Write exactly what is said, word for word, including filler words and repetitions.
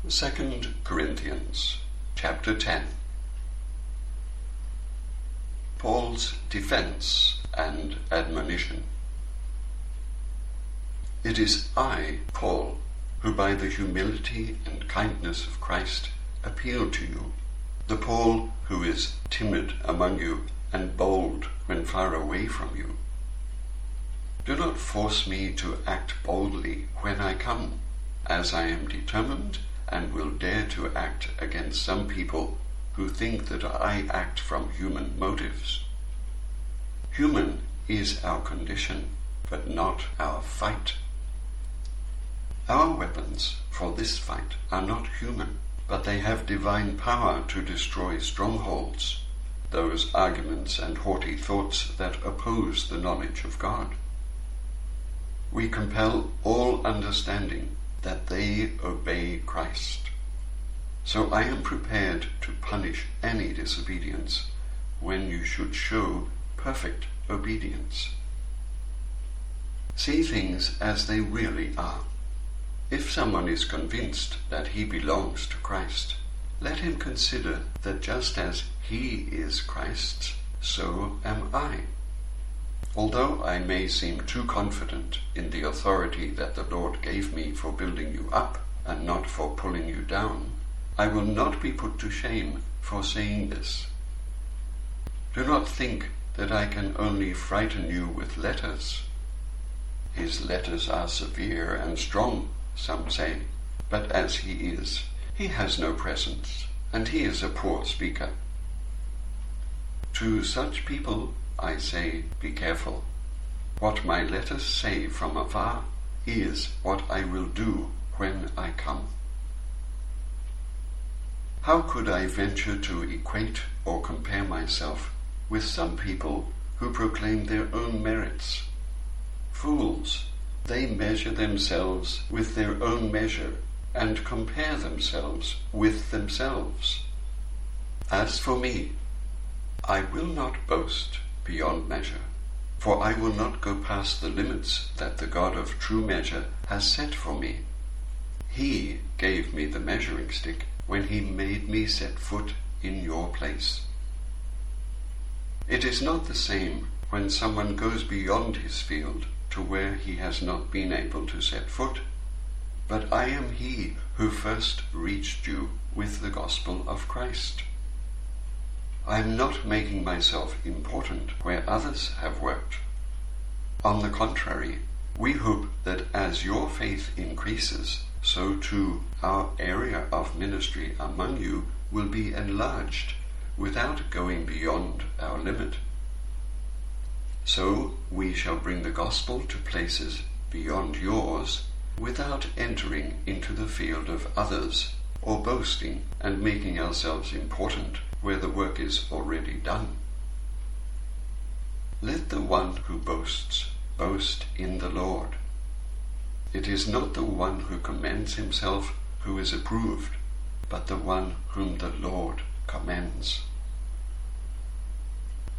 Second Corinthians chapter ten. Paul's defense and admonition. It is I, Paul, who by the humility and kindness of Christ appeal to you, the Paul who is timid among you and bold when far away from you. Do not force me to act boldly when I come, as I am determined and will dare to act against some people who think that I act from human motives. Human is our condition, but not our fight. Our weapons for this fight are not human, but they have divine power to destroy strongholds, those arguments and haughty thoughts that oppose the knowledge of God. We compel all understanding that they obey Christ. So I am prepared to punish any disobedience when you should show perfect obedience. See things as they really are. If someone is convinced that he belongs to Christ, let him consider that just as he is Christ's, so am I. Although I may seem too confident in the authority that the Lord gave me for building you up and not for pulling you down, I will not be put to shame for saying this. Do not think that I can only frighten you with letters. His letters are severe and strong, some say, but as he is, he has no presence, and he is a poor speaker. To such people I say, be careful. What my letters say from afar is what I will do when I come. How could I venture to equate or compare myself with some people who proclaim their own merits? Fools, they measure themselves with their own measure and compare themselves with themselves. As for me, I will not boast beyond measure, for I will not go past the limits that the God of true measure has set for me. He gave me the measuring stick when he made me set foot in your place. It is not the same when someone goes beyond his field to where he has not been able to set foot, but I am he who first reached you with the gospel of Christ. I am not making myself important where others have worked. On the contrary, we hope that as your faith increases, so too our area of ministry among you will be enlarged without going beyond our limit. So we shall bring the gospel to places beyond yours without entering into the field of others or boasting and making ourselves important where the work is already done. Let the one who boasts boast in the Lord. It is not the one who commends himself who is approved, but the one whom the Lord commends.